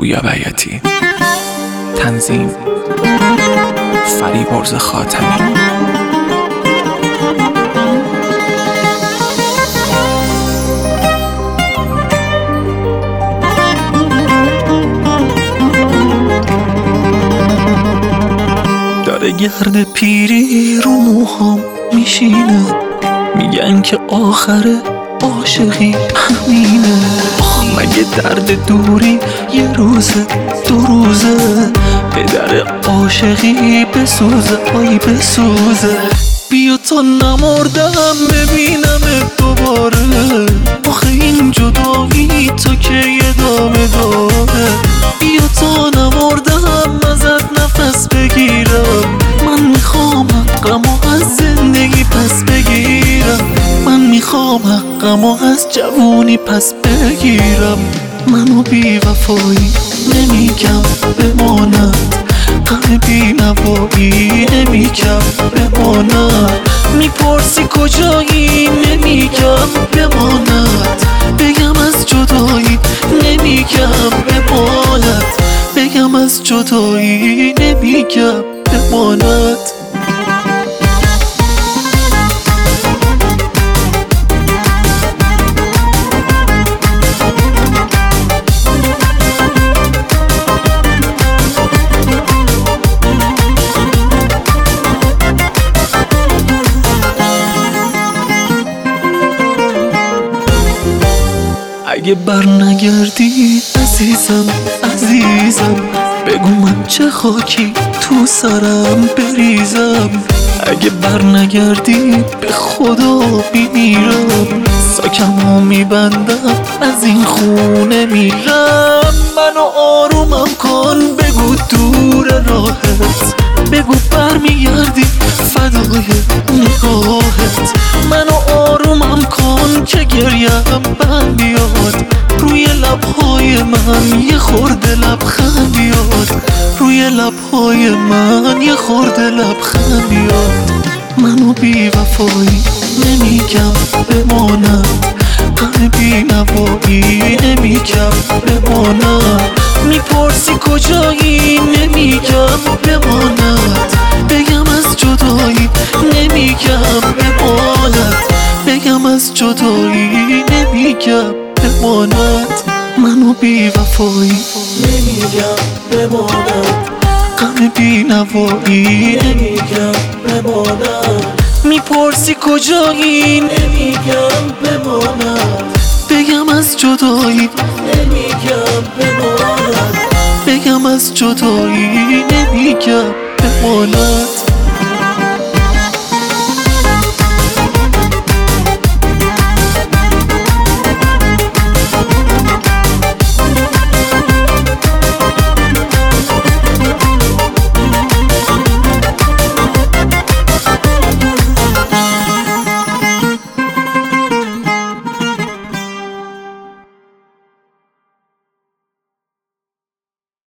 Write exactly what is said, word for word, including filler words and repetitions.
پویا بیاتی. تنظیم فریبرز خاتمی. داره گرد پیری رو موهام میشینه، میگن که آخر عاشقی همینه. آخ مگه درد دوری یه روزه دو روزه، به در عاشقی بسوزه آی بسوزه. بیا تا نمردم ببینم دوباره، آخه این جدایی تا که ادامه داره. بیا تا نمردم ازت نفس بگیرم، من میخوام حقمو از زندگی پس بگیرم. من میخوام حقمو از جوونی پس بگیرم. منو بی وفایی نمیگم بماند، غم بی نوایی نمیگم بماند. میپرسی کجایی نمیگم بماند، بگم از جدایی نمیگم بماند. بگم از جدایی نمیگم بماند. اگه بر نگردی عزیزم عزیزم، بگو من چه خاکی تو سرم بریزم. اگه بر نگردی به خدا میمیرم، ساکمو میبندم از این خونه میرم. منو آرومم کن بگو دور راهت، بگو برمیگردی فدای نگاهت. منو آرومم کن که گریم بند بیاد، روی لبهای من یه خورده لبخند بیاد. روی لبهای من یه خورده لبخند بیاد. منو بی وفایی نمیگم بماند، غم بی نوایی نمیگم بماند. میپرسی کجایی نمیگم بماند، بگم از جدایی نمیگم بماند. بگم از جدایی نمیگم بماند. منو بی وفایی نمیگم بماند، غم بی نوایی نمیگم بماند. میپرسی کجایی نمیگم بماند، بگم از جدایی نمیگم بماند. بگم از جدایی نمیگم بماند.